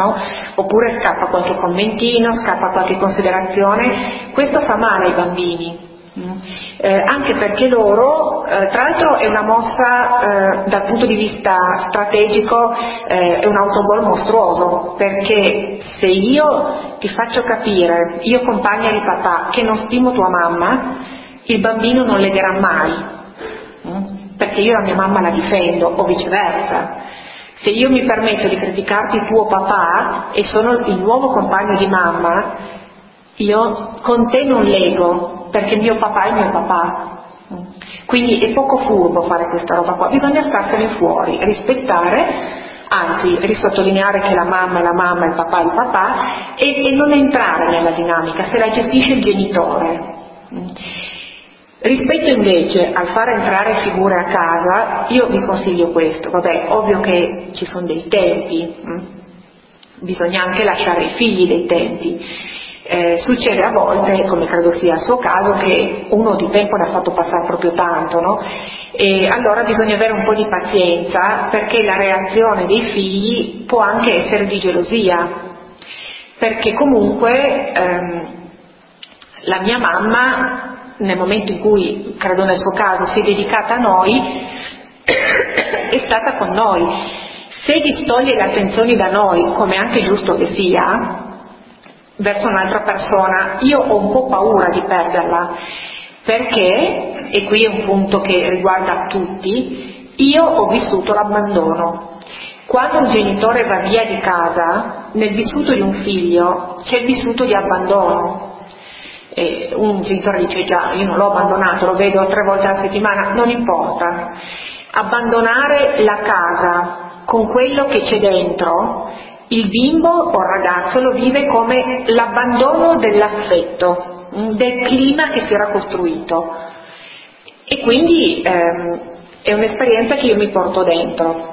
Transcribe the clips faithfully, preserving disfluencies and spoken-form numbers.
no? Oppure scappa qualche commentino, scappa qualche considerazione. Questo fa male ai bambini. Eh, anche perché loro, eh, tra l'altro è una mossa eh, dal punto di vista strategico, eh, è un autogol mostruoso, perché se io ti faccio capire, io compagna di papà, che non stimo tua mamma, il bambino non legherà mai, mm? perché io la mia mamma la difendo, o viceversa. Se io mi permetto di criticarti tuo papà e sono il nuovo compagno di mamma, io con te non lego, perché mio papà è mio papà. Quindi è poco furbo fare questa roba qua, bisogna starsene fuori, rispettare, anzi risottolineare che la mamma è la mamma, il papà è il papà, e, e non entrare nella dinamica, se la gestisce il genitore. Rispetto invece al far entrare figure a casa, io vi consiglio questo. Vabbè, ovvio che ci sono dei tempi, hm? bisogna anche lasciare ai figli dei tempi. Eh, succede a volte, come credo sia il suo caso, che uno di tempo ne ha fatto passare proprio tanto, no? E allora bisogna avere un po' di pazienza, perché la reazione dei figli può anche essere di gelosia, perché comunque ehm, la mia mamma, nel momento in cui, credo nel suo caso, si è dedicata a noi, è stata con noi. Se distoglie le attenzioni da noi, come è anche giusto che sia, verso un'altra persona, io ho un po' paura di perderla, perché, e qui è un punto che riguarda tutti, io ho vissuto l'abbandono. Quando un genitore va via di casa, nel vissuto di un figlio c'è il vissuto di abbandono. E un genitore dice: già, io non l'ho abbandonato, lo vedo tre volte alla settimana, non importa. Abbandonare la casa con quello che c'è dentro, il bimbo o il ragazzo lo vive come l'abbandono dell'affetto, del clima che si era costruito, e quindi ehm, è un'esperienza che io mi porto dentro.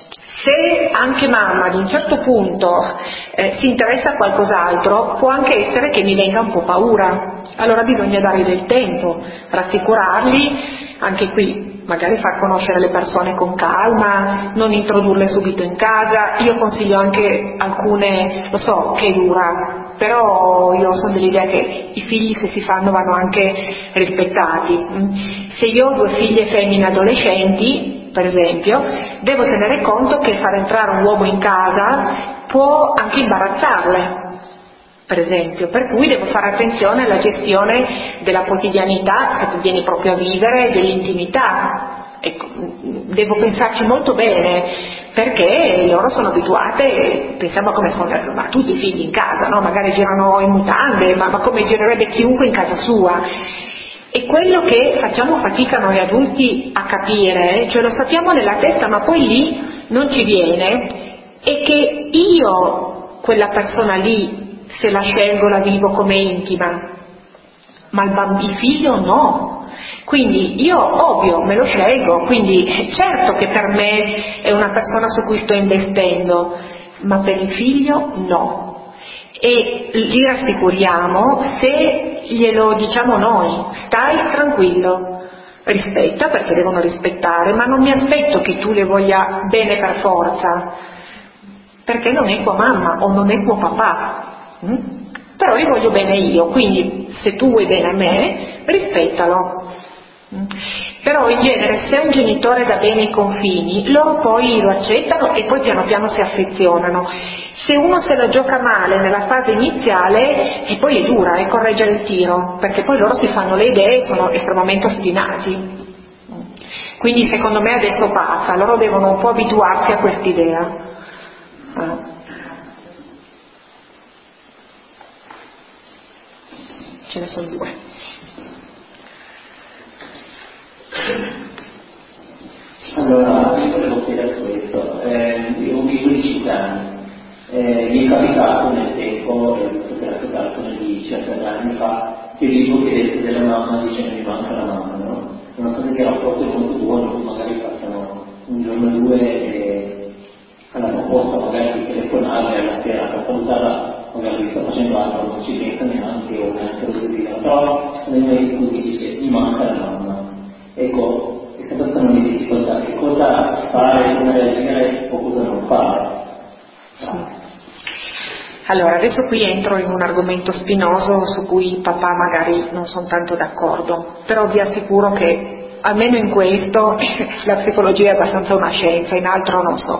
Se anche mamma ad un certo punto eh, si interessa a qualcos'altro, può anche essere che mi venga un po' paura, allora bisogna dargli del tempo, rassicurarli, anche qui magari far conoscere le persone con calma, non introdurle subito in casa. Io consiglio anche alcune, lo so che è dura, però io sono dell'idea che i figli, se si fanno, vanno anche rispettati. Se io ho due figlie femmine adolescenti, per esempio, devo tenere conto che far entrare un uomo in casa può anche imbarazzarle, per esempio, per cui devo fare attenzione alla gestione della quotidianità, se vieni proprio a vivere, dell'intimità. Ecco, devo pensarci molto bene, perché loro sono abituate, pensiamo come sono, ma tutti i figli in casa, no? Magari girano in mutande, ma, ma come girerebbe chiunque in casa sua. E quello che facciamo fatica noi adulti a capire, cioè lo sappiamo nella testa ma poi lì non ci viene, è che io quella persona lì, se la scelgo, la vivo come intima, ma il, bambino, il figlio no. Quindi io ovvio me lo scelgo, quindi certo che per me è una persona su cui sto investendo, ma per il figlio no. E li rassicuriamo se glielo diciamo noi: stai tranquillo, rispetta, perché devono rispettare, ma non mi aspetto che tu le voglia bene per forza, perché non è tua mamma o non è tuo papà, hm? Però li voglio bene io, quindi se tu vuoi bene a me, rispettalo. Però in genere, se un genitore dà bene i confini, loro poi lo accettano e poi piano piano si affezionano. Se uno se la gioca male nella fase iniziale, e poi è dura è correggere il tiro, perché poi loro si fanno le idee e sono estremamente ostinati. Quindi secondo me adesso passa, loro devono un po' abituarsi a quest'idea. Ah. Ce ne sono due. Allora, io volevo chiedere questo. Eh, io ho quindici anni, eh, mi è capitato nel tempo, eh, visto che era capitato nel diciassette anni fa, che vivo chiedesse della mamma dicendo mi manca la mamma, no? Nonostante che il rapporto è molto buono, magari passano un giorno o due e alla proposta magari di telefonare alla sera per salutare, magari mi sto facendo altro, non ci pensa neanche o neanche lo so dire, però nel momento in cui dice mi manca la mamma, ecco, questa persona mi difficoltà, che cosa fare, come reagire o cosa non fare? Sì. Allora, adesso qui entro in un argomento spinoso su cui i papà magari non sono tanto d'accordo, però vi assicuro che almeno in questo la psicologia è abbastanza una scienza, in altro non so.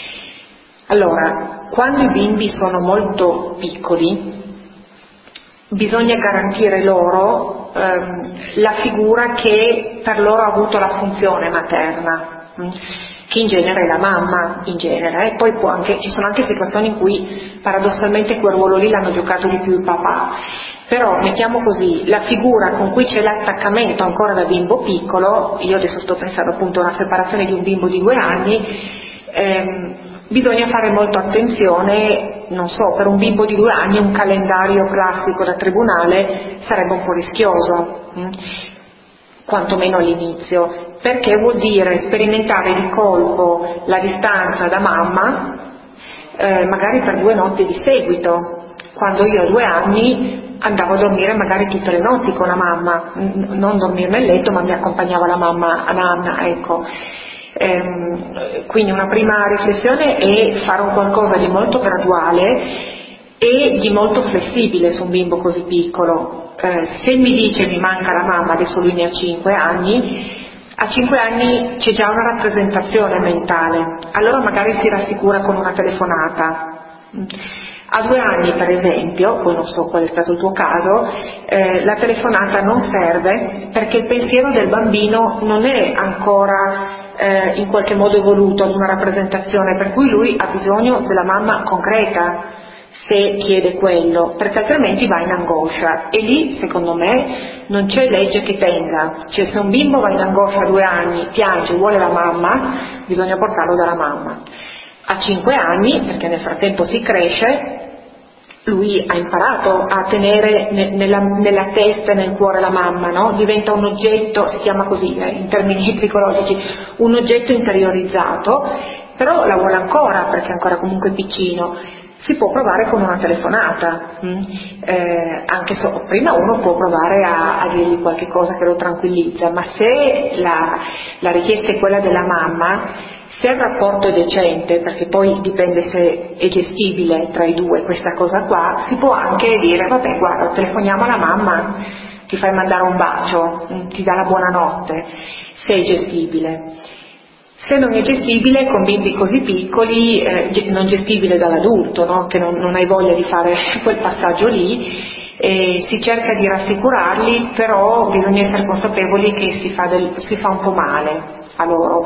Allora, quando i bimbi sono molto piccoli, bisogna garantire loro ehm, la figura che per loro ha avuto la funzione materna, mh? che in genere è la mamma, in genere, e poi può anche, ci sono anche situazioni in cui paradossalmente quel ruolo lì l'hanno giocato di più il papà, però mettiamo così, la figura con cui c'è l'attaccamento ancora da bimbo piccolo, io adesso sto pensando appunto a una separazione di un bimbo di due anni, ehm, bisogna fare molto attenzione, non so, per un bimbo di due anni un calendario classico da tribunale sarebbe un po' rischioso, hm? quantomeno all'inizio, perché vuol dire sperimentare di colpo la distanza da mamma, eh, magari per due notti di seguito, quando io a due anni andavo a dormire magari tutte le notti con la mamma, n- non dormire nel letto ma mi accompagnava la mamma a nanna, ecco. Ehm, quindi una prima riflessione è fare un qualcosa di molto graduale e di molto flessibile su un bimbo così piccolo. Eh, se mi dice mi manca la mamma, adesso lui ne ha cinque anni, a cinque anni c'è già una rappresentazione mentale, allora magari si rassicura con una telefonata. A due anni per esempio, poi non so qual è stato il tuo caso, eh, la telefonata non serve perché il pensiero del bambino non è ancora eh, in qualche modo evoluto ad una rappresentazione, per cui lui ha bisogno della mamma concreta se chiede quello, perché altrimenti va in angoscia e lì secondo me non c'è legge che tenga, cioè se un bimbo va in angoscia a due anni, piange, vuole la mamma, bisogna portarlo dalla mamma. A cinque anni, perché nel frattempo si cresce, lui ha imparato a tenere ne, nella, nella testa e nel cuore la mamma, no? Diventa un oggetto, si chiama così eh, in termini psicologici, un oggetto interiorizzato, però la vuole ancora perché è ancora comunque piccino. Si può provare con una telefonata, hm? eh, anche se prima uno può provare a, a dirgli qualche cosa che lo tranquillizza, ma se la, la richiesta è quella della mamma, se il rapporto è decente, perché poi dipende se è gestibile tra i due questa cosa qua, si può anche dire vabbè guarda telefoniamo alla mamma, ti fai mandare un bacio, ti dà la buonanotte, se è gestibile. Se non è gestibile con bimbi così piccoli, eh, non gestibile dall'adulto, no? Che non, non hai voglia di fare quel passaggio lì, eh, si cerca di rassicurarli, però bisogna essere consapevoli che si fa, del, si fa un po' male a loro,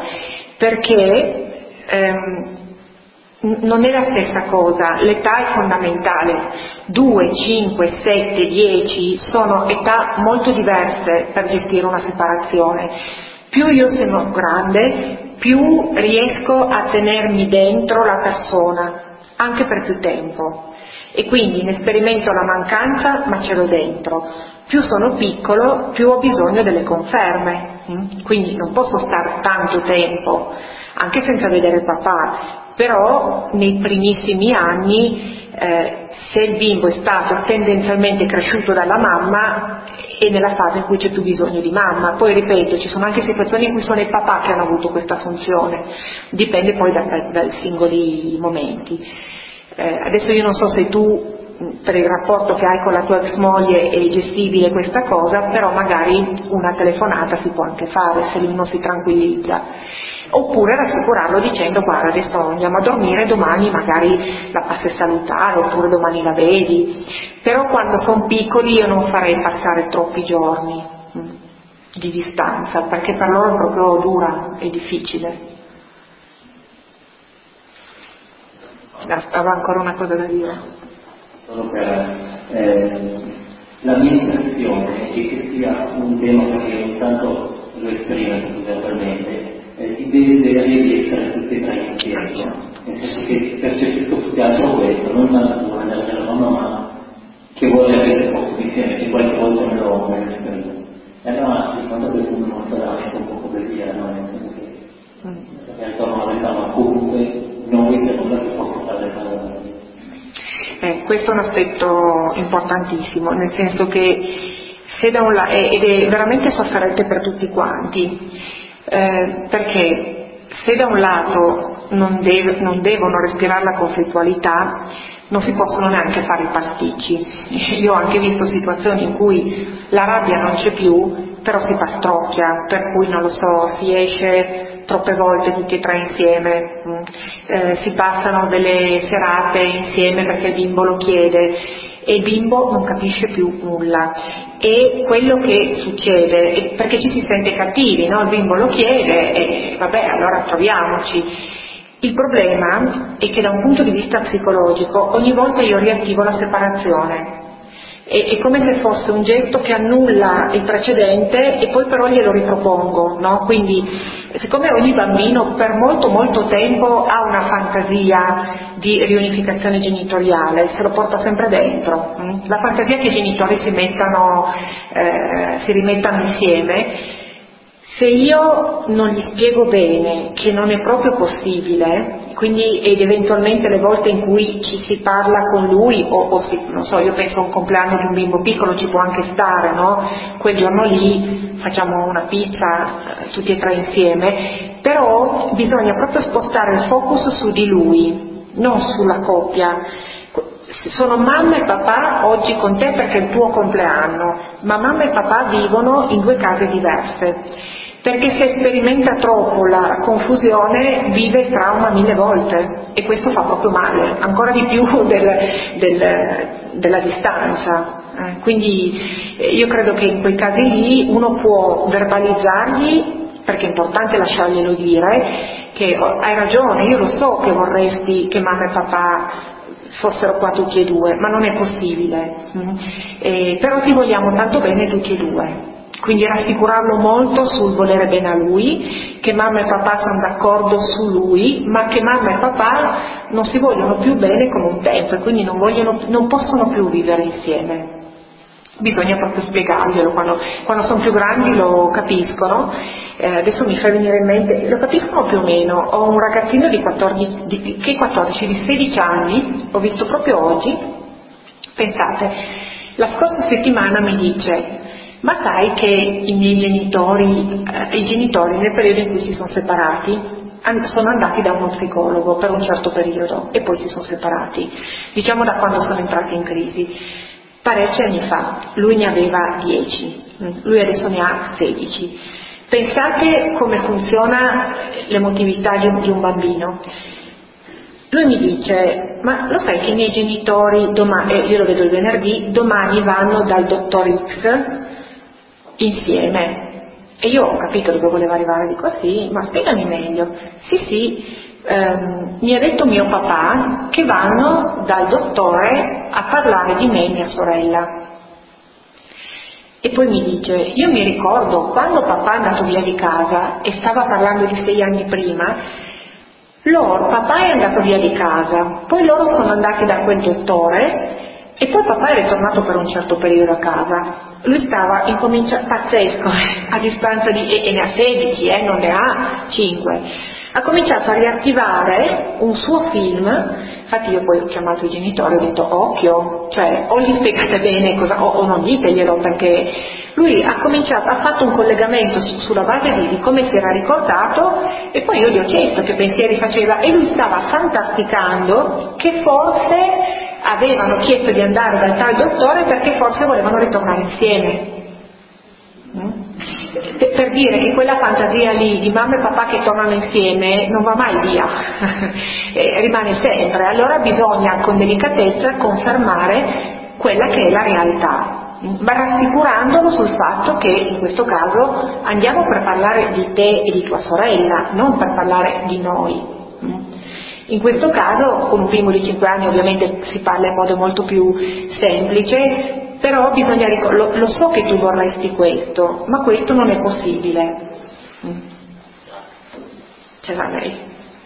perché ehm, non è la stessa cosa, l'età è fondamentale, due, cinque, sette, dieci sono età molto diverse per gestire una separazione. Più io sono grande, più riesco a tenermi dentro la persona, anche per più tempo, e quindi ne sperimento la mancanza ma ce l'ho dentro. Più sono piccolo, più ho bisogno delle conferme, quindi non posso stare tanto tempo, anche senza vedere il papà, però nei primissimi anni eh, se il bimbo è stato tendenzialmente cresciuto dalla mamma è nella fase in cui c'è più bisogno di mamma. Poi ripeto, ci sono anche situazioni in cui sono i papà che hanno avuto questa funzione, dipende poi da, da, dai singoli momenti. Eh, adesso io non so se tu per il rapporto che hai con la tua ex moglie è gestibile questa cosa, però magari una telefonata si può anche fare se lui non si tranquillizza, oppure rassicurarlo dicendo guarda adesso andiamo a dormire, domani magari la passi a salutare oppure domani la vedi, però quando sono piccoli io non farei passare troppi giorni mh, di distanza, perché per loro è proprio dura, è difficile. Stava ancora una cosa da dire. Solo per eh, la mia impressione è che sia un tema, perché ogni tanto lo esprimo verbalmente, eh, il desiderio di essere tutti e tre insieme, no? Nel senso che percepisco più che altro questo, non tanto come andare dalla mamma che vuole avere posto insieme, che qualche volta me lo me lo esprimo. E allora secondo me questo non sarà anche un po' come dire, no? Nel senso che mm. perché attorno alla verità, ma comunque noi secondo me si può portare a Eh, questo è un aspetto importantissimo, nel senso che se da un la- ed è veramente sofferente per tutti quanti, eh, perché se da un lato non, deve, non devono respirare la conflittualità, non si possono neanche fare i pasticci. Io ho anche visto situazioni in cui la rabbia non c'è più, però si pastrocchia, per cui non lo so, si esce troppe volte tutti e tre insieme, eh, si passano delle serate insieme perché il bimbo lo chiede e il bimbo non capisce più nulla. E quello che succede è perché ci si sente cattivi, no? Il bimbo lo chiede e vabbè, allora troviamoci. Il problema è che da un punto di vista psicologico ogni volta io riattivo la separazione. È, è come se fosse un gesto che annulla il precedente e poi però glielo ripropongo, no? Quindi siccome ogni bambino per molto molto tempo ha una fantasia di riunificazione genitoriale, se lo porta sempre dentro, hm? La fantasia che i genitori si mettano, eh, si rimettano insieme. Se io non gli spiego bene che non è proprio possibile, quindi ed eventualmente le volte in cui ci si parla con lui o, o si, non so, io penso a un compleanno di un bimbo piccolo ci può anche stare, no? Quel giorno lì facciamo una pizza eh, tutti e tre insieme, però bisogna proprio spostare il focus su di lui, non sulla coppia. Sono mamma e papà oggi con te perché è il tuo compleanno, ma mamma e papà vivono in due case diverse, perché se sperimenta troppo la confusione vive il trauma mille volte e questo fa proprio male, ancora di più del, del, della distanza. Eh, quindi eh, io credo che in quei casi lì uno può verbalizzargli, perché è importante lasciarglielo dire, che oh, hai ragione, io lo so che vorresti che mamma e papà fossero qua tutti e due, ma non è possibile, mm? eh, però ti vogliamo tanto bene tutti e due, quindi rassicurarlo molto sul volere bene a lui, che mamma e papà sono d'accordo su lui, ma che mamma e papà non si vogliono più bene come un tempo e quindi non, vogliono, non possono più vivere insieme. Bisogna proprio spiegarglielo, quando, quando sono più grandi lo capiscono. Eh, adesso mi fa venire in mente, lo capiscono più o meno. Ho un ragazzino di quattordici, di, che quattordici, di sedici anni, ho visto proprio oggi, pensate, la scorsa settimana mi dice: ma sai che i miei genitori, eh, i genitori nel periodo in cui si sono separati sono andati da uno psicologo per un certo periodo e poi si sono separati, diciamo da quando sono entrati in crisi. Parecchi anni fa, lui ne aveva dieci, lui adesso ne ha sedici. Pensate come funziona l'emotività di un, di un bambino. Lui mi dice: ma lo sai che i miei genitori, domani, eh, io lo vedo il venerdì, domani vanno dal dottor X insieme. E io ho capito dove voleva arrivare, dico: sì, ma spiegami meglio. Sì, sì. Um, mi ha detto mio papà che vanno dal dottore a parlare di me e mia sorella. E poi mi dice: io mi ricordo quando papà è andato via di casa e stava parlando di sei anni prima, loro, papà è andato via di casa, poi loro sono andati da quel dottore e poi papà è ritornato per un certo periodo a casa. Lui stava incominciando, pazzesco, a distanza di, e, e ne ha sedici, eh, non ne ha cinque. Ha cominciato a riattivare un suo film, infatti io poi ho chiamato i genitori e ho detto: occhio, cioè o gli spiegate bene cosa, o, o non diteglielo, perché lui ha cominciato, ha fatto un collegamento su, sulla base di, di come si era ricordato, e poi io gli ho chiesto che pensieri faceva e lui stava fantasticando che forse avevano chiesto di andare dal tal dottore perché forse volevano ritornare insieme. Mm? Per dire che quella fantasia lì di mamma e papà che tornano insieme non va mai via, eh, rimane sempre. Allora bisogna con delicatezza confermare quella che è la realtà, ma rassicurandolo sul fatto che in questo caso andiamo per parlare di te e di tua sorella, non per parlare di noi. In questo caso con un bimbo di cinque anni ovviamente si parla in modo molto più semplice, però bisogna ricordare, lo, lo so che tu vorresti questo, ma questo non è possibile. Ce l'ha lei.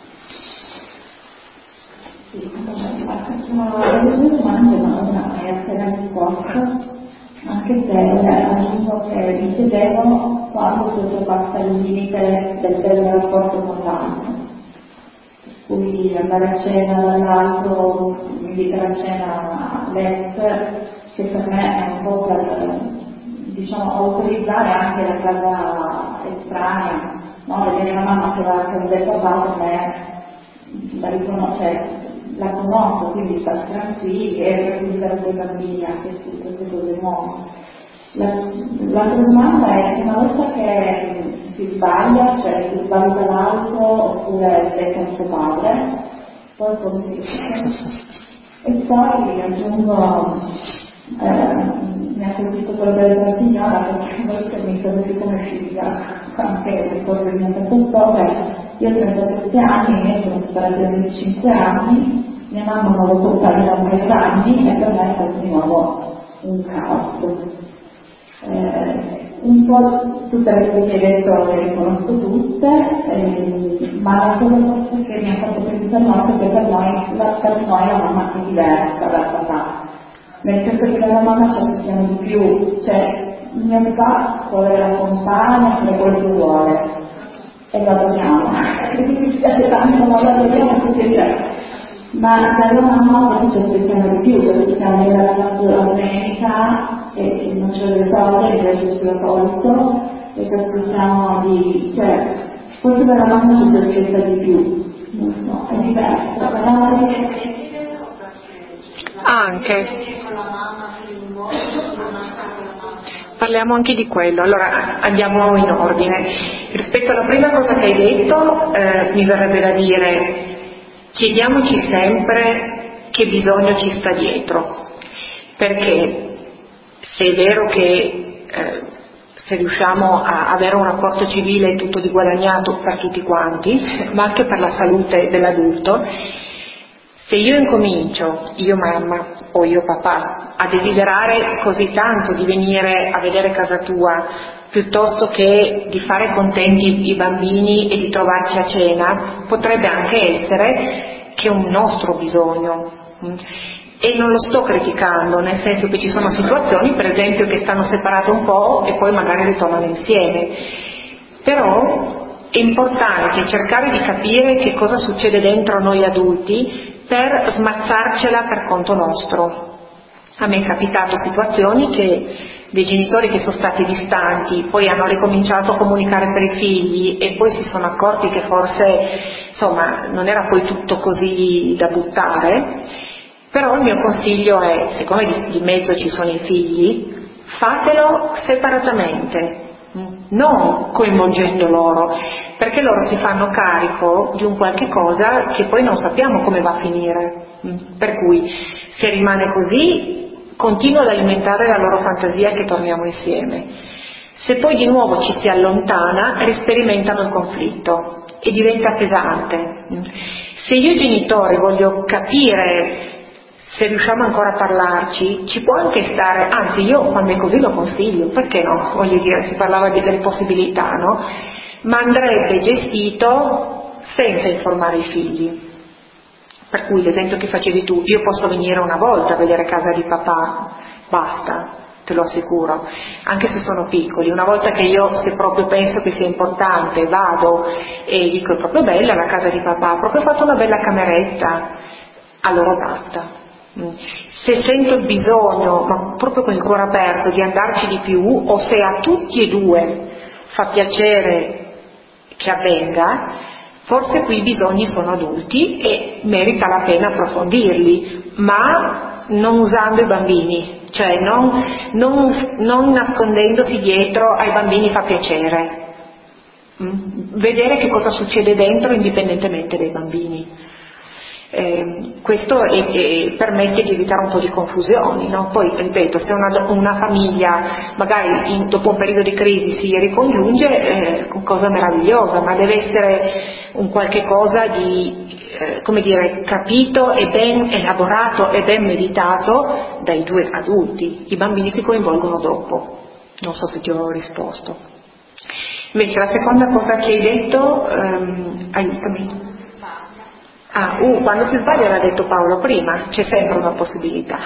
Sì, allora, le due domande una è appena risposta, anche se aggiungo che mi chiedevo quando si oltrepassa il limite del bel rapporto con l'altro. Cui andare a cena dall'altro, invitare a cena l'ex, che per me è un po' per, diciamo, autorizzare anche la casa estranea, no? Vedere la mamma che va con del papà per me, da riconoscere, la conosco, quindi sta tranquilli e raccontare con i bambini anche su queste cose nuove. La, l'altra domanda è che una volta che si sbaglia, cioè si sbaglia l'altro oppure becca il suo padre, poi come si dice? E poi aggiungo, eh, mi ha colpito quello della signora perché molto mi sono più come figlia, anche nel corso del mio percorso. Io ho trentasette anni, io sono stata venticinque anni, mia mamma non l'ho portata da un paio d'anni e per me è stato di nuovo un caos. Eh, un po' tutte le cose che hai detto le riconosco tutte, eh, ma la cosa forse che mi ha fatto pensare molto è che per noi la, per noi la mamma è diversa dal papà, nel senso che dalla mamma ci aspettiamo di più, cioè mio papà vuole la compagna, fare quello che vuole e lo adoriamo, e quindi mi spiace tanto, ma lo adoriamo tutti e tre. Ma dalla mamma ci aspettiamo di più, ci aspettiamo di andare a la domenica e non c'è le cose, invece sulla tolto, e ci aspettiamo di, cioè, forse dalla mamma ci si aspetta di più, non so, è diverso. La mamma anche. Parliamo anche di quello, allora andiamo in ordine. Rispetto alla prima cosa che hai detto, eh, mi verrebbe da dire, chiediamoci sempre che bisogno ci sta dietro, perché se è vero che eh, se riusciamo a avere un rapporto civile è tutto di guadagnato per tutti quanti, ma anche per la salute dell'adulto, se io incomincio, io mamma o io papà, a desiderare così tanto di venire a vedere casa tua piuttosto che di fare contenti i bambini e di trovarci a cena, potrebbe anche essere che è un nostro bisogno. E non lo sto criticando, nel senso che ci sono situazioni, per esempio, che stanno separate un po' e poi magari ritornano insieme. Però è importante cercare di capire che cosa succede dentro noi adulti per smazzarcela per conto nostro. A me è capitato situazioni che dei genitori che sono stati distanti poi hanno ricominciato a comunicare per i figli e poi si sono accorti che forse insomma non era poi tutto così da buttare. Però il mio consiglio è, siccome di, di mezzo ci sono i figli, fatelo separatamente, non coinvolgendo loro, perché loro si fanno carico di un qualche cosa che poi non sappiamo come va a finire, per cui se rimane così continuo ad alimentare la loro fantasia che torniamo insieme. Se poi di nuovo ci si allontana, risperimentano il conflitto e diventa pesante. Se io genitore voglio capire se riusciamo ancora a parlarci, ci può anche stare, anzi io quando è così lo consiglio, perché no? Voglio dire, si parlava di delle possibilità, no? Ma andrebbe gestito senza informare i figli. Per cui l'esempio che facevi tu, io posso venire una volta a vedere casa di papà, basta, te lo assicuro, anche se sono piccoli. Una volta che io, se proprio penso che sia importante, vado e dico è proprio bella la casa di papà, ha proprio fatto una bella cameretta, allora basta. Se sento il bisogno, ma proprio con il cuore aperto, di andarci di più, o se a tutti e due fa piacere che avvenga, forse qui i bisogni sono adulti e merita la pena approfondirli, ma non usando i bambini, cioè non, non, non nascondendosi dietro ai bambini fa piacere, vedere che cosa succede dentro indipendentemente dai bambini. Eh, questo è, è, permette di evitare un po' di confusioni, no? Poi ripeto, se una, una famiglia magari in, dopo un periodo di crisi si ricongiunge, eh, cosa meravigliosa, ma deve essere un qualche cosa di eh, come dire, capito e ben elaborato e ben meditato dai due adulti. I bambini si coinvolgono dopo. Non so se ti ho risposto. Invece la seconda cosa che hai detto, ehm, aiutami. Ah, uh, quando si sbaglia, aveva detto Paolo prima, c'è sempre una possibilità,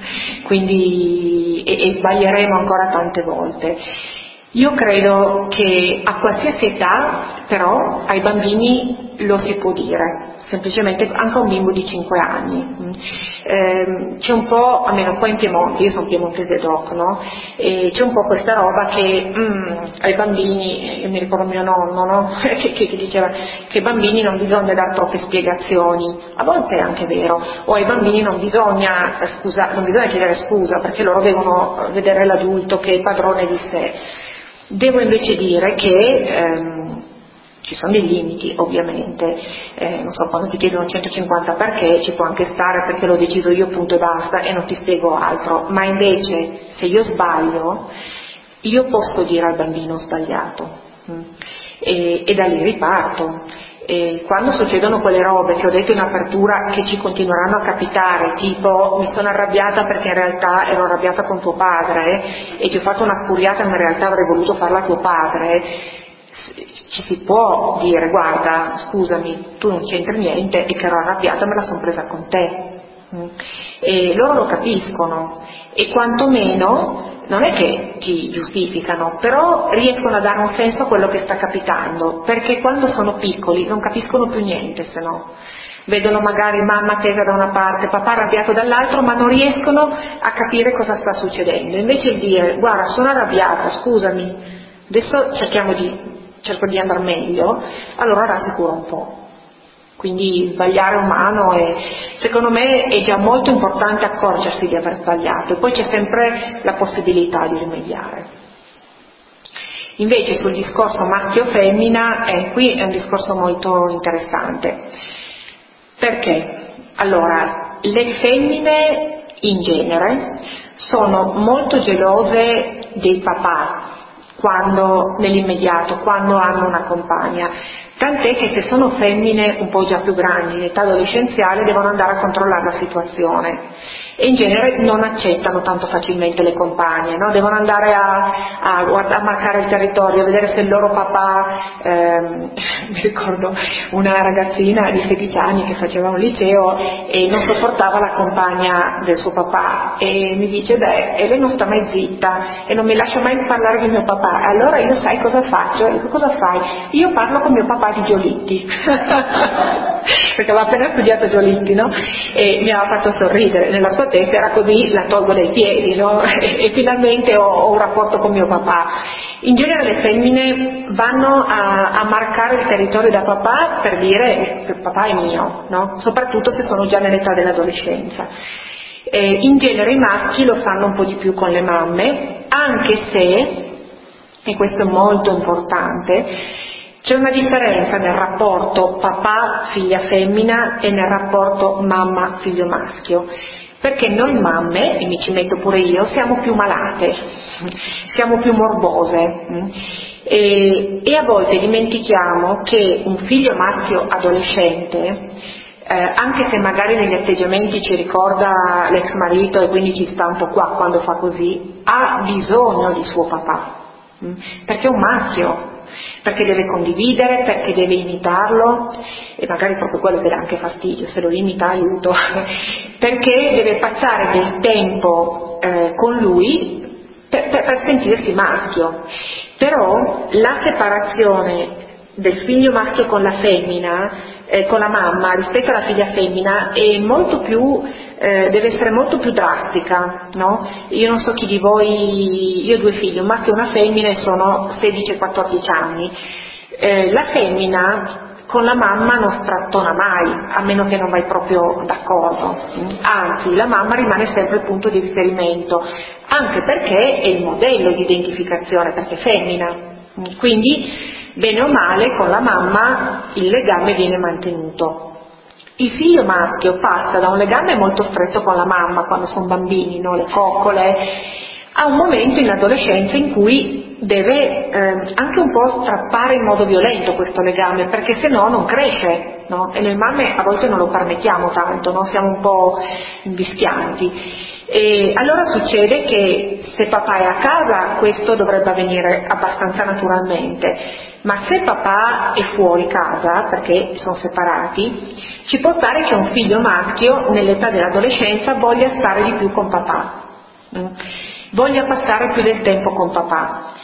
quindi e, e sbaglieremo ancora tante volte. Io credo che a qualsiasi età, però, ai bambini lo si può dire. semplicemente anche a un bimbo di cinque anni. Eh, c'è un po', almeno qua in Piemonte, io sono piemontese doc, no? E c'è un po' questa roba che mm, ai bambini, io mi ricordo mio nonno, no? che, che, che diceva che ai bambini non bisogna dare troppe spiegazioni, a volte è anche vero, o ai bambini non bisogna, scusa, non bisogna chiedere scusa perché loro devono vedere l'adulto che è padrone di sé. Devo invece dire che ehm, ci sono dei limiti, ovviamente, eh, non so, quando ti chiedono centocinquanta perché, ci può anche stare perché l'ho deciso io, punto e basta, e non ti spiego altro, ma invece se io sbaglio, io posso dire al bambino ho sbagliato, mh? E, e da lì riparto. E quando succedono quelle robe che ho detto in apertura che ci continueranno a capitare, tipo mi sono arrabbiata perché in realtà ero arrabbiata con tuo padre e ti ho fatto una scuriata ma in realtà avrei voluto farla a tuo padre, ci si può dire guarda scusami tu non c'entri niente e che ero arrabbiata me la sono presa con te, e loro lo capiscono e quantomeno non è che ti giustificano, però riescono a dare un senso a quello che sta capitando, perché quando sono piccoli non capiscono più niente, se no vedono magari mamma tesa da una parte, papà arrabbiato dall'altro, ma non riescono a capire cosa sta succedendo. Invece il dire guarda sono arrabbiata, scusami, adesso cerchiamo di cerco di andare meglio, allora rassicura un po'. Quindi sbagliare è umano e secondo me è già molto importante accorgersi di aver sbagliato e poi c'è sempre la possibilità di rimediare. Invece sul discorso maschio-femmina, eh, qui è un discorso molto interessante. Perché? Allora, le femmine in genere sono molto gelose dei papà quando nell'immediato, quando hanno una compagna, tant'è che se sono femmine un po' già più grandi, in età adolescenziale, devono andare a controllare la situazione e in genere non accettano tanto facilmente le compagne, no? Devono andare a, a, a marcare il territorio, a vedere se il loro papà, ehm, mi ricordo una ragazzina di sedici anni che faceva un liceo e non sopportava la compagna del suo papà e mi dice beh, e lei non sta mai zitta e non mi lascia mai parlare di mio papà, allora io sai cosa faccio? Dico, cosa fai? Io parlo con mio papà di Giolitti perché aveva appena studiato Giolitti, no? E mi aveva fatto sorridere, nella sua testa era così, la tolgo dai piedi, no? E, e finalmente ho, ho un rapporto con mio papà. In genere le femmine vanno a, a marcare il territorio da papà per dire che papà è mio, no? Soprattutto se sono già nell'età dell'adolescenza. Eh, in genere i maschi lo fanno un po' di più con le mamme, anche se, e questo è molto importante, c'è una differenza nel rapporto papà-figlia femmina e nel rapporto mamma-figlio maschio, perché noi mamme, e mi ci metto pure io, siamo più malate, siamo più morbose e, e a volte dimentichiamo che un figlio maschio adolescente, eh, anche se magari negli atteggiamenti ci ricorda l'ex marito e quindi ci sta un po' qua quando fa così, ha bisogno di suo papà, perché è un maschio, perché deve condividere, perché deve imitarlo e magari proprio quello che dà anche fastidio, se lo imita aiuto, perché deve passare del tempo eh, con lui per, per, per sentirsi maschio. Però la separazione del figlio maschio con la femmina, eh, con la mamma rispetto alla figlia femmina è molto più, eh, deve essere molto più drastica, no? Io non so chi di voi, io ho due figli, un maschio e una femmina e sono sedici e quattordici anni. Eh, la femmina con la mamma non strattona mai, a meno che non vai proprio d'accordo, anzi la mamma rimane sempre il punto di riferimento, anche perché è il modello di identificazione, perché è femmina, quindi bene o male con la mamma il legame viene mantenuto. Il figlio maschio passa da un legame molto stretto con la mamma quando sono bambini, no? Le coccole, a un momento in adolescenza in cui deve eh, anche un po' strappare in modo violento questo legame, perché se no non cresce, no? E noi mamme a volte non lo permettiamo tanto, no? Siamo un po' invischianti. E allora succede che se papà è a casa questo dovrebbe avvenire abbastanza naturalmente, ma se papà è fuori casa perché sono separati, ci può stare che un figlio maschio nell'età dell'adolescenza voglia stare di più con papà, voglia passare più del tempo con papà.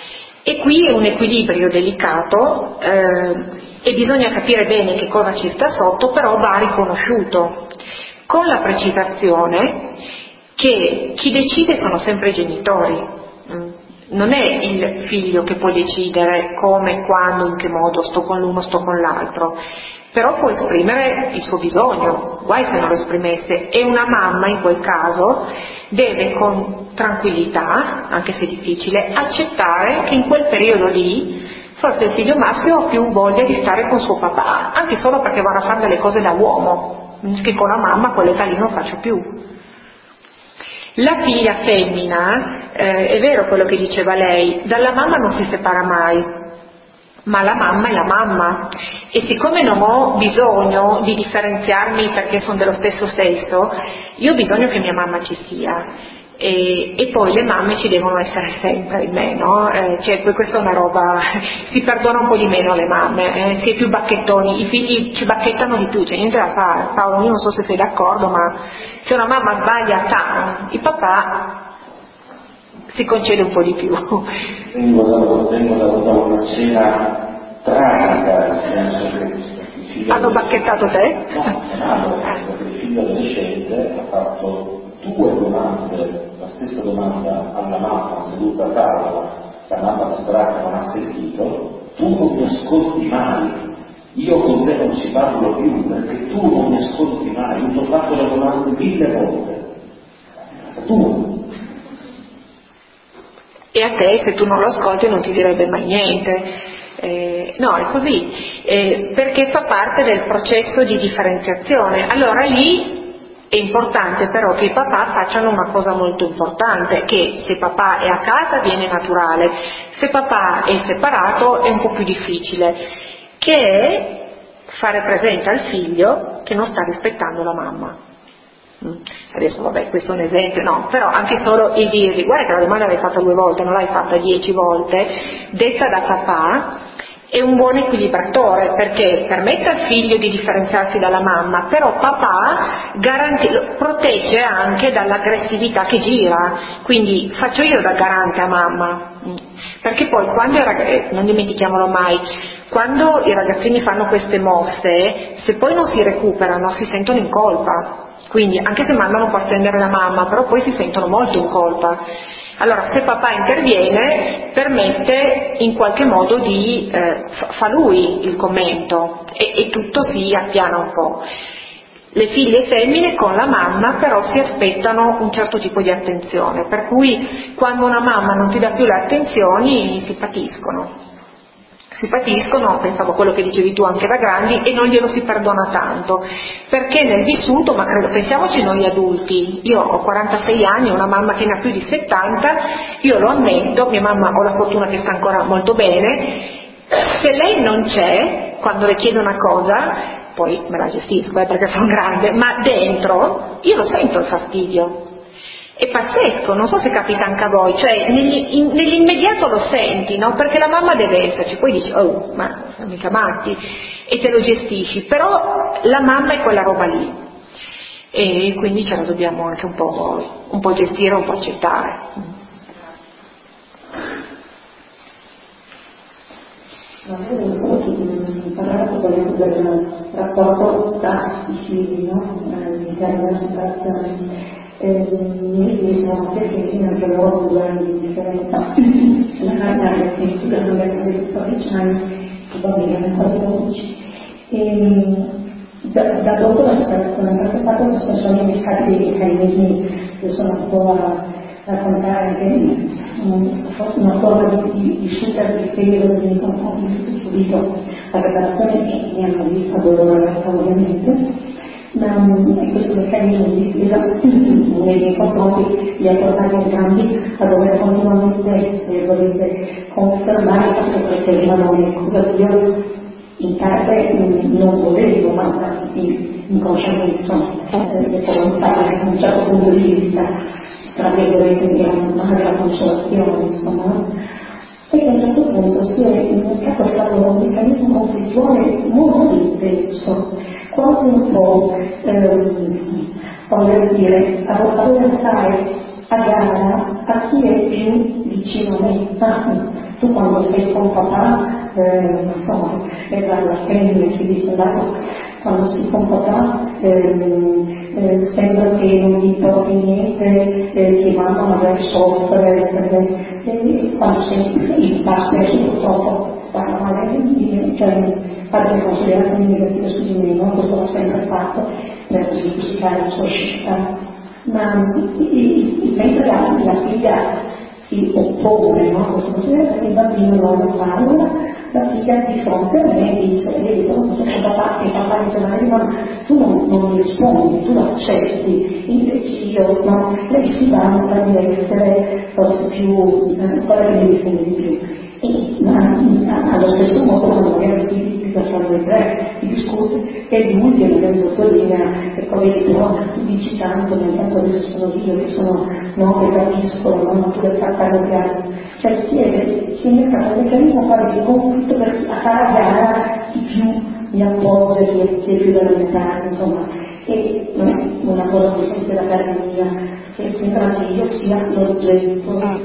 E qui è un equilibrio delicato eh, e bisogna capire bene che cosa ci sta sotto, però va riconosciuto, con la precisazione che chi decide sono sempre i genitori. Non è il figlio che può decidere come, quando, in che modo sto con l'uno, sto con l'altro, però può esprimere il suo bisogno, guai se non lo esprimesse, e una mamma in quel caso deve con tranquillità, anche se difficile, accettare che in quel periodo lì forse il figlio maschio ha più voglia di stare con suo papà, anche solo perché vorrà fare delle cose da uomo, che con la mamma a quell'età lì non faccio più. La figlia femmina, eh, è vero quello che diceva lei, dalla mamma non si separa mai, ma la mamma è la mamma, e siccome non ho bisogno di differenziarmi perché sono dello stesso sesso, io ho bisogno che mia mamma ci sia, e, e poi le mamme ci devono essere sempre in me, no? Eh, cioè, questa è una roba, si perdona un po' di meno alle mamme, eh, si è più bacchettoni, i figli ci bacchettano di più, c'è niente da fare. Paolo, io non so se sei d'accordo, ma se una mamma sbaglia tanto, il papà si concede un po' di più. Vengo da, vengo da, da una scena tragica, nel senso che il figlio hanno bacchettato te? No, no, perché il figlio adolescente ha fatto due domande, la stessa domanda alla mamma seduta a tavola, la mamma disperata non ha sentito: tu non mi ascolti mai, io con te non ci parlo più perché tu non mi ascolti mai, io ti ho fatto le domande mille volte, tu. E a te, se tu non lo ascolti, non ti direbbe mai niente. Eh, no, è così, eh, perché fa parte del processo di differenziazione. Allora lì è importante però che i papà facciano una cosa molto importante, che se papà è a casa viene naturale, se papà è separato è un po' più difficile, che è fare presente al figlio che non sta rispettando la mamma. Adesso vabbè, questo è un esempio, no, però anche solo il dirgli: guarda che la domanda l'hai fatta due volte, non l'hai fatta dieci volte, detta da papà, è un buon equilibratore, perché permette al figlio di differenziarsi dalla mamma, però papà garanti, protegge anche dall'aggressività che gira, quindi faccio io da garante a mamma, perché poi quando i ragazzi, non dimentichiamolo mai, quando i ragazzini fanno queste mosse, se poi non si recuperano si sentono in colpa. Quindi anche se mandano un po' a stendere la mamma, però poi si sentono molto in colpa. Allora se papà interviene permette in qualche modo di, eh, fa lui il commento e, e tutto si appiana un po'. Le figlie femmine con la mamma però si aspettano un certo tipo di attenzione, per cui quando una mamma non ti dà più le attenzioni si patiscono. Si patiscono, pensavo a quello che dicevi tu anche da grandi, e non glielo si perdona tanto, perché nel vissuto, ma credo, pensiamoci noi adulti, io ho quarantasei anni, una mamma che ne ha più di settanta, io lo ammetto, mia mamma ho la fortuna che sta ancora molto bene, se lei non c'è, quando le chiedo una cosa, poi me la gestisco eh, perché sono grande, ma dentro io lo sento il fastidio. È pazzesco, non so se capita anche a voi, cioè in, nell'immediato lo senti, no? Perché la mamma deve esserci, poi dici: oh, ma sono mica matti, e te lo gestisci, però la mamma è quella roba lì, e quindi ce la dobbiamo anche un po', un po' gestire, un po' accettare. No, io non so parlare proprio del rapporto tra i figli, no? All'interno della situazione. Mi sono sempre anche loro due anni di differenza, la carriera che studiano le cose di quattordici anni, i bambini hanno quasi dodici. Da, da dopo la situazione, perché il fatto che sono solo gli scatti dei meccanismi che sono un po' a raccontare anche una forma di, di shooter di periodo di confronti subito la preparazione che mi hanno visto dolore ovviamente. Ma questo meccanismo di difesa nei miei confronti li ha portati entrambi a dover continuamente confermare il fatto che c'erano le cose che io in parte non volevo, ma inconsciamente le volontà da un certo punto di vista, tra virgolette, di una consolazione, insomma. E a un certo punto si è innescato stato un meccanismo conflittuale molto intenso, quasi un po', ehm, voglio dire, a, a voler stare a gara a chi è più vicino a me, Tu quando sei con papà, eh, insomma, è la femmina che dice, quando sei con papà eh, eh, sembra che non gli porti niente, eh, ti mandano verso soffrere, e quando sei il passaggio purtroppo magari cioè, fare delle considerazioni negative su di me, no? Questo l'ho sempre fatto per giustificare la sua scelta, ma mentre la, la figlia si oppone, no? Questo considerazione, il bambino non lo fa, allora la figlia di fronte a me dice, vedi, non so papà, e papà dice, ma tu non, non rispondi, tu lo accetti, invece io no, lei si vanta di essere forse più, eh, quella che mi difende di più. E, ma allo stesso modo quando magari si facciamo i tre, si discute, e lui che magari sottolinea, e poi vedi però tu dici tanto, ma intanto adesso sono io che sono, no, che capisco, no, tu devi far fare piano. Cioè si è, si è innescato un meccanismo a fare il conflitto per a fare a gara chi più mi appoggia, chi è, chi è più dalla metà, insomma. E non è una cosa che sente da parte mia, che sembra che io sia l'oggetto.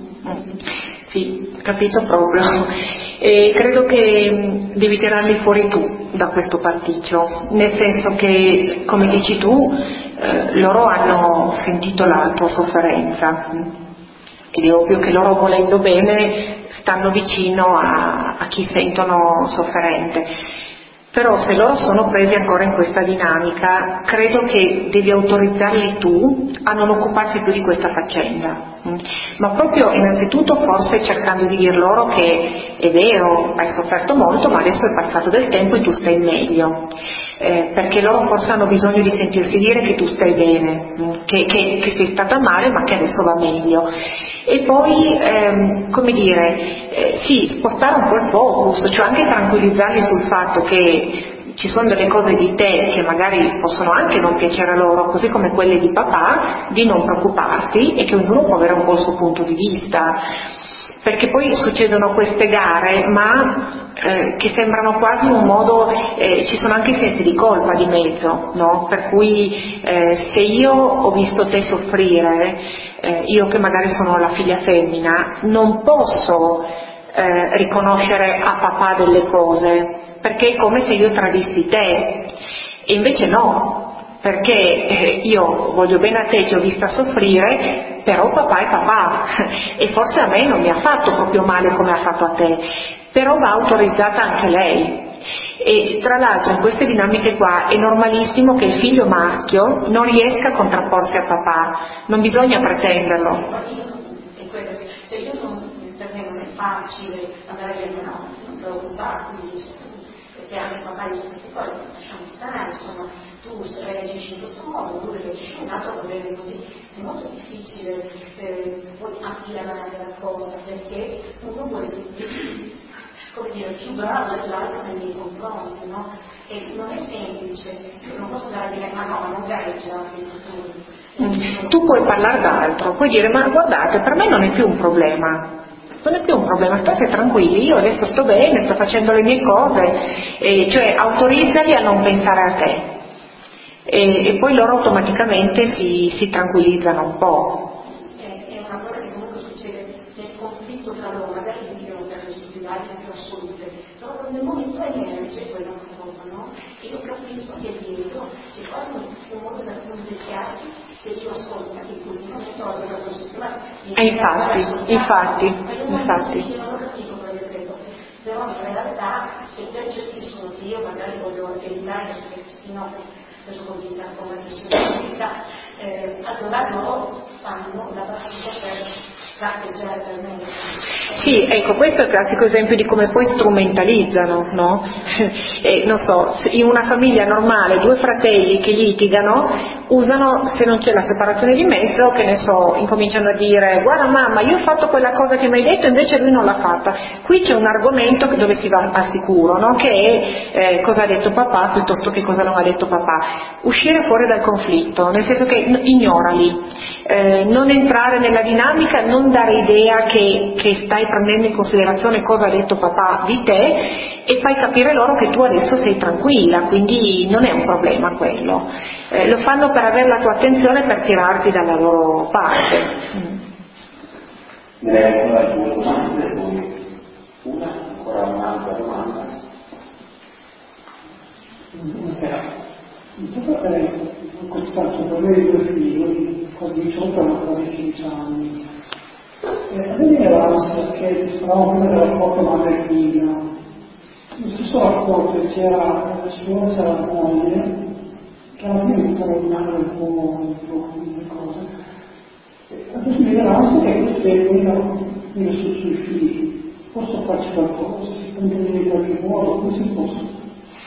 Sì, capito proprio. E credo che devi tirarli fuori tu da questo pasticcio, nel senso che, come dici tu, eh, loro hanno sentito la tua sofferenza ed è ovvio che loro, volendo bene, stanno vicino a, a chi sentono sofferente. Però se loro sono presi ancora in questa dinamica, credo che devi autorizzarli tu a non occuparsi più di questa faccenda. Ma proprio innanzitutto forse cercando di dir loro che è vero, hai sofferto molto, ma adesso è passato del tempo e tu stai meglio. Eh, perché loro forse hanno bisogno di sentirsi dire che tu stai bene, che, che, che sei stata male ma che adesso va meglio. E poi, ehm, come dire, eh, sì, spostare un po' il focus, cioè anche tranquillizzarli sul fatto che ci sono delle cose di te che magari possono anche non piacere a loro, così come quelle di papà, di non preoccuparsi e che ognuno può avere un po' il suo punto di vista. Perché poi succedono queste gare, ma eh, che sembrano quasi un modo, eh, ci sono anche sensi di colpa di mezzo, no? Per cui eh, se io ho visto te soffrire, eh, io che magari sono la figlia femmina, non posso eh, riconoscere a papà delle cose, perché è come se io tradissi te, e invece no. Perché eh, io voglio bene a te, ti ho vista soffrire, però papà è papà e forse a me non mi ha fatto proprio male come ha fatto a te, però va autorizzata anche lei. E tra l'altro in queste dinamiche qua è normalissimo che il figlio maschio non riesca a contrapporsi a papà, non bisogna pretenderlo. Cioè io non, per me non è facile andare via, no, non preoccuparti, perché anche papà dice queste cose, lasciamo stare, insomma. Tu reagisci in questo modo, tu reagisci in un altro, va bene così. È molto difficile eh, poi affidare la cosa, perché uno vuole sentirsi, come dire, più bravo dell'altro nei miei confronti, no? E non è semplice, non posso andare a dire ma no, ma non gareggia il futuro. Tu puoi parlare d'altro, puoi dire ma guardate, per me non è più un problema. Non è più un problema, state tranquilli, io adesso sto bene, sto facendo le mie cose, e cioè autorizzali a non pensare a te. E, e poi loro automaticamente si, si tranquillizzano un po'. È una cosa che comunque succede nel conflitto tra loro, magari dicono per le stupidaggini più assolute, però nel momento emerge quella cosa, no? E io capisco che dietro c'è quasi un modo per punteggiarsi se io ascolto che in quel momento ho la possibilità di... E infatti, infatti, infatti. Io non capisco quello che credo, però in realtà se percepiscono che io magari voglio evitare che no, questo comincia come disciplina, eh, allora loro fanno la partita per tratteggiare per me. Sì, ecco, questo è il classico esempio di come poi strumentalizzano, no? E, non so, in una famiglia normale due fratelli che litigano usano, se non c'è la separazione di mezzo, che ne so, incominciano a dire guarda mamma, io ho fatto quella cosa che mi hai detto invece lui non l'ha fatta. Qui c'è un argomento dove si va al sicuro, no? Che è eh, cosa ha detto papà piuttosto che cosa non ha detto papà. Uscire fuori dal conflitto, nel senso che ignorali, eh, non entrare nella dinamica, non dare idea che, che stai prendendo in considerazione cosa ha detto papà di te, e fai capire loro che tu adesso sei tranquilla, quindi non è un problema quello. Eh, lo fanno per avere la tua attenzione, per tirarti dalla loro parte. Mm. Direi ancora due domande, poi Una, ancora un'altra domanda. Buonasera. Ho contattato con lei due figli, quasi diciotto e quasi sedici anni. E avere l'ansia che proprio del rapporto madre-figlia, lo stesso rapporto che c'era la sua c'era la moglie, che alla fine mi stava rimanendo un po' un po' di cose. Adesso mi viene l'ansia che questo è quello sui suoi figli. Posso farci qualcosa? Si può intervenire in qualche modo? Come si può?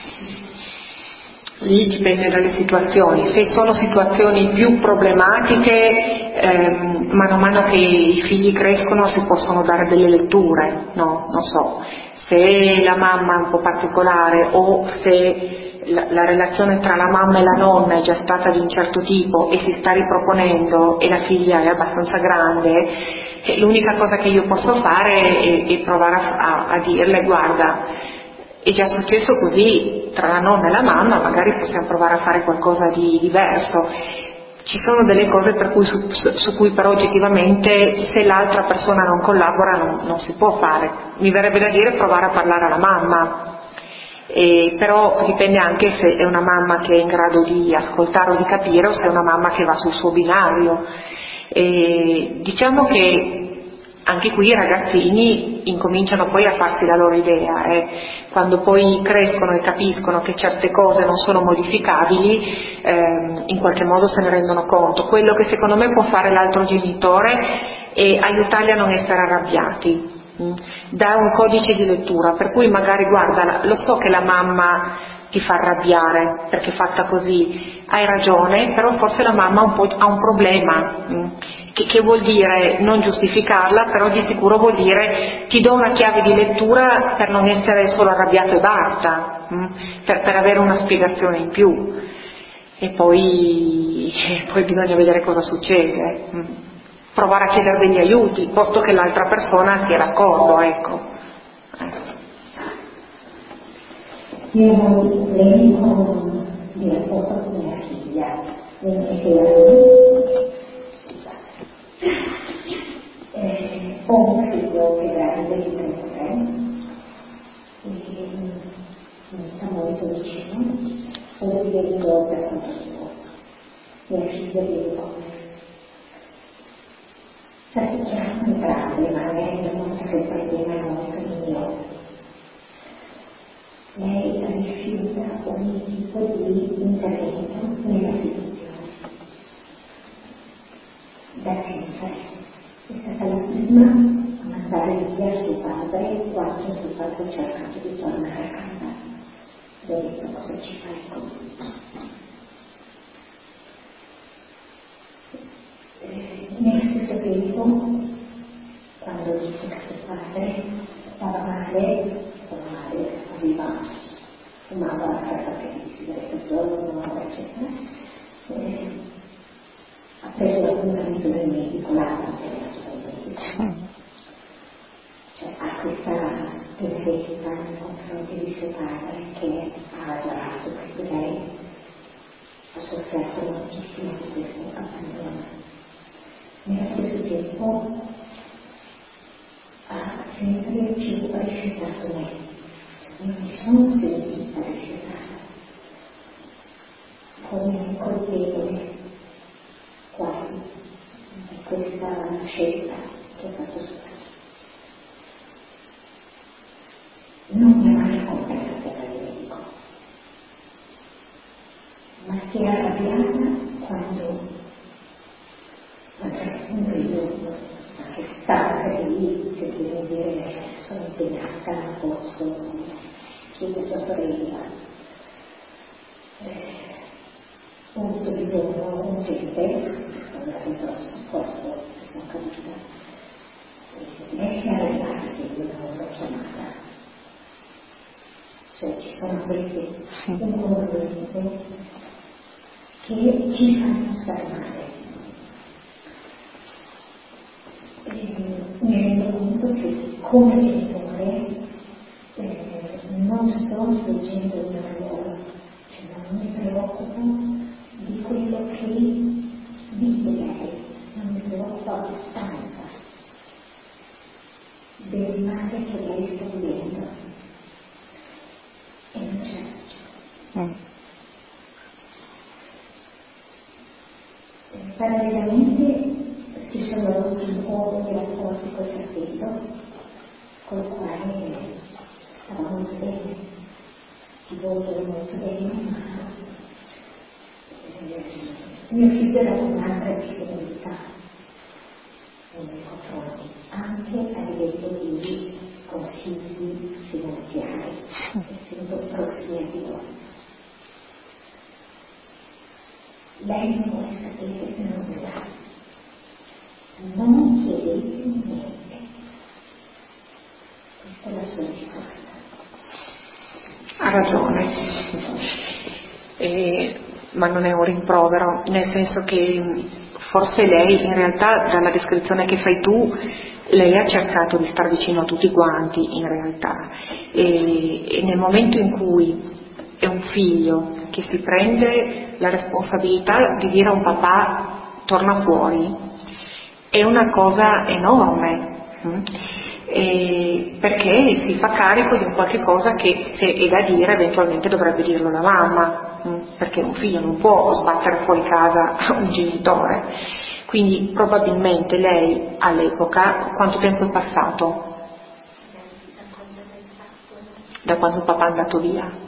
Lì dipende dalle situazioni. Se sono situazioni più problematiche, ehm, mano a mano che i figli crescono si possono dare delle letture, no? Non so, se la mamma è un po' particolare o se la, la relazione tra la mamma e la nonna è già stata di un certo tipo e si sta riproponendo e la figlia è abbastanza grande, eh, l'unica cosa che io posso fare è, è provare a, a, a dirle: guarda, è già successo così tra la nonna e la mamma, magari possiamo provare a fare qualcosa di diverso. Ci sono delle cose per cui, su, su cui però oggettivamente se l'altra persona non collabora non, non si può fare. Mi verrebbe da dire provare a parlare alla mamma, e però dipende anche se è una mamma che è in grado di ascoltare o di capire o se è una mamma che va sul suo binario. E diciamo che anche qui i ragazzini incominciano poi a farsi la loro idea, eh. Quando poi crescono e capiscono che certe cose non sono modificabili, ehm, in qualche modo se ne rendono conto. Quello che secondo me può fare l'altro genitore è aiutarli a non essere arrabbiati, mh. Dà un codice di lettura, per cui magari guarda, lo so che la mamma ti fa arrabbiare perché è fatta così, hai ragione, però forse la mamma un po' ha un problema, mh. Che, che vuol dire non giustificarla, però di sicuro vuol dire ti do una chiave di lettura per non essere solo arrabbiato e basta, mh? Per, per avere una spiegazione in più, e poi, e poi bisogna vedere cosa succede, mh? Provare a chiedere degli aiuti, posto che l'altra persona sia d'accordo, ecco. Io ho un problema di rapporto con mia figlia, Eh, ho un figlio che è grande di trentatré e mi sta molto vicino, e lo divento per conto suo. Mia figlia vive con me. Sai, c'è entrambi, ma lei non sempre prima molto mio. Lei rifiuta ogni tipo di intervento nella situazione. Da sempre. È stata la prima a mandare via suo padre quando suo padre ha cercato di tornare a casa. Le ho detto: cosa ci fai con eh, Nello stesso tempo, quando disse che suo padre stava male, stava male, aveva, fumava la carta di sigaretta al giorno, eccetera, eh, ha preso l'appuntamento del medico, l'ha cioè ha questa tenerezza nei confronti di suo padre che ha adorato, perché lei ha sofferto moltissimo di questo abbandono. Nello stesso tempo ha sempre più rifiutato me, non mi sono sentita rifiutata come un colpevole quasi di questa scelta che ha fatto suo padre. Non mi ha mai accompagnata dal medico, ma si è arrabbiata quando a un certo punto io, anche stata lì, per dire sono impegnata, non posso, chiedo a tua sorella, eh, ho avuto bisogno urgente, sono dentro il soccorso, mi sono caduta, e lei si è arrabbiata che io non l'ho chiamata. Cioè ci sono queste incongruenze che ci fanno stare male. E mi rendo conto che come genitore eh, non sto svolgendo il mio lavoro, cioè non mi preoccupo di quello che dice lei, non mi preoccupo abbastanza del male che lei sta avuto dei rapporti col fratello, con il quale stava molto bene, si voleva molto bene, ma eh, mio figlio era un'altra disponibilità nei confronti, anche a livello di consigli finanziari, essendo prossimi a di noi. Lei non vuole sapere nulla, non chiedete niente. Questa è la sua risposta. Ha ragione, e, ma non è un rimprovero, nel senso che forse lei, in realtà, dalla descrizione che fai tu, lei ha cercato di star vicino a tutti quanti, in realtà, e, e nel momento in cui è un figlio che si prende la responsabilità di dire a un papà torna fuori, è una cosa enorme, hm? E perché si fa carico di un qualche cosa che, se è da dire, eventualmente dovrebbe dirlo la mamma, hm? Perché un figlio non può sbattere fuori casa un genitore. Quindi probabilmente lei all'epoca, quanto tempo è passato da quando il papà è andato via?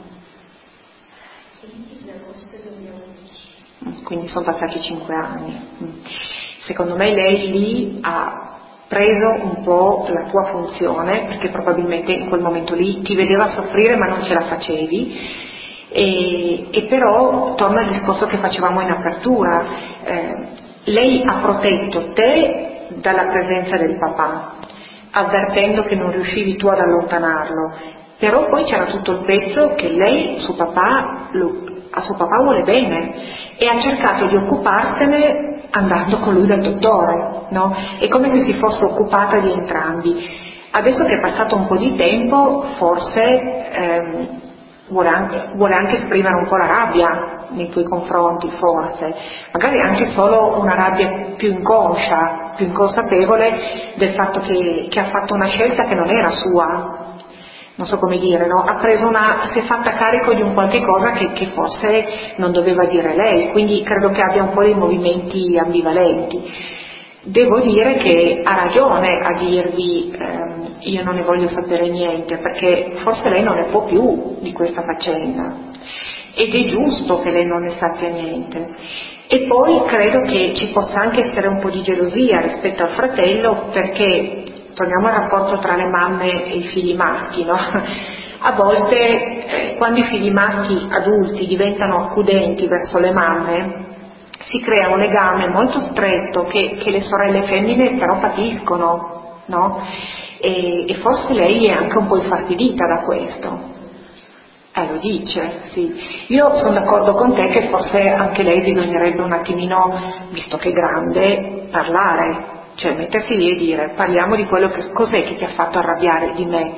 Quindi sono passati cinque anni. Secondo me lei lì ha preso un po' la tua funzione, perché probabilmente in quel momento lì ti vedeva soffrire ma non ce la facevi, e, e però torna al discorso che facevamo in apertura, eh, lei ha protetto te dalla presenza del papà, avvertendo che non riuscivi tu ad allontanarlo, però poi c'era tutto il pezzo che lei suo papà lo, a suo papà vuole bene e ha cercato di occuparsene andando con lui dal dottore, no? È come se si fosse occupata di entrambi. Adesso che è passato un po' di tempo, forse ehm, vuole, anche, vuole anche esprimere un po' la rabbia nei tuoi confronti, forse, magari anche solo una rabbia più inconscia, più inconsapevole del fatto che, che ha fatto una scelta che non era sua. Non so come dire, no? Ha preso una, si è fatta carico di un qualche cosa che, che forse non doveva dire lei, quindi credo che abbia un po' dei movimenti ambivalenti. Devo dire che ha ragione a dirvi ehm, io non ne voglio sapere niente, perché forse lei non ne può più di questa faccenda ed è giusto che lei non ne sappia niente. E poi credo che ci possa anche essere un po' di gelosia rispetto al fratello, perché torniamo al rapporto tra le mamme e i figli maschi, no? A volte eh, quando i figli maschi adulti diventano accudenti verso le mamme si crea un legame molto stretto che, che le sorelle femmine però patiscono, no? E, e forse lei è anche un po' infastidita da questo. Eh, lo dice, sì. Io sono d'accordo con te che forse anche lei bisognerebbe un attimino, visto che è grande, parlare. Cioè mettersi lì e dire parliamo di quello che cos'è che ti ha fatto arrabbiare di me.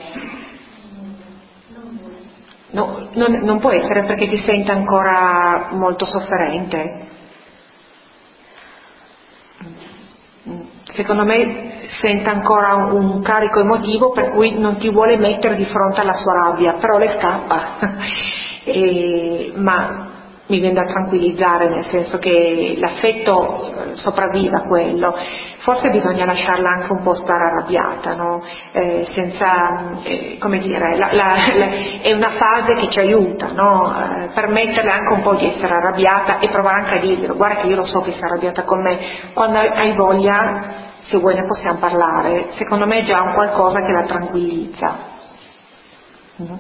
No, non, non può essere perché ti senti ancora molto sofferente. Secondo me sente ancora un, un carico emotivo per cui non ti vuole mettere di fronte alla sua rabbia, però le scappa. e, ma mi viene da tranquillizzare, nel senso che l'affetto sopravvive a quello. Forse bisogna lasciarla anche un po' stare arrabbiata, no? Eh, senza, eh, come dire, la, la, la, è una fase che ci aiuta, no? Eh, permetterle anche un po' di essere arrabbiata e provare anche a dirglielo, guarda che io lo so che sei arrabbiata con me, quando hai voglia, se vuoi ne possiamo parlare. Secondo me è già un qualcosa che la tranquillizza. Mm-hmm.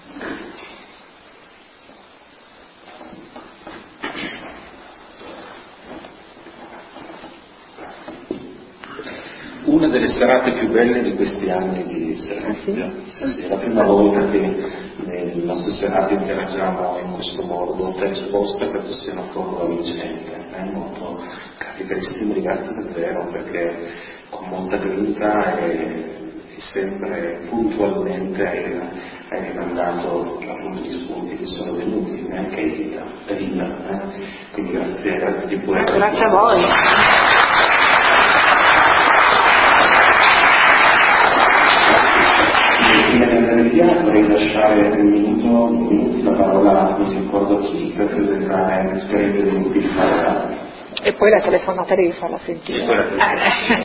Una delle serate più belle di questi anni di servizio, ah, sì? Sì, sì, è la prima volta che nelle nostre serate interagiamo in questo modo, volta risposta, credo sia una formula vincente, è molto caratteristico, grazie davvero, perché con molta grinta e, e sempre puntualmente hai, hai rimandato appunto gli spunti che sono venuti, neanche esita, rima, eh? Quindi grazie, grazie di pure. Grazie a voi. Prima di andare via vorrei lasciare un minuto, un minuto la parola, non si ricordo chi, per presentare l'esperienza dei gruppi di parola. E poi la telefonata devi farla sentire.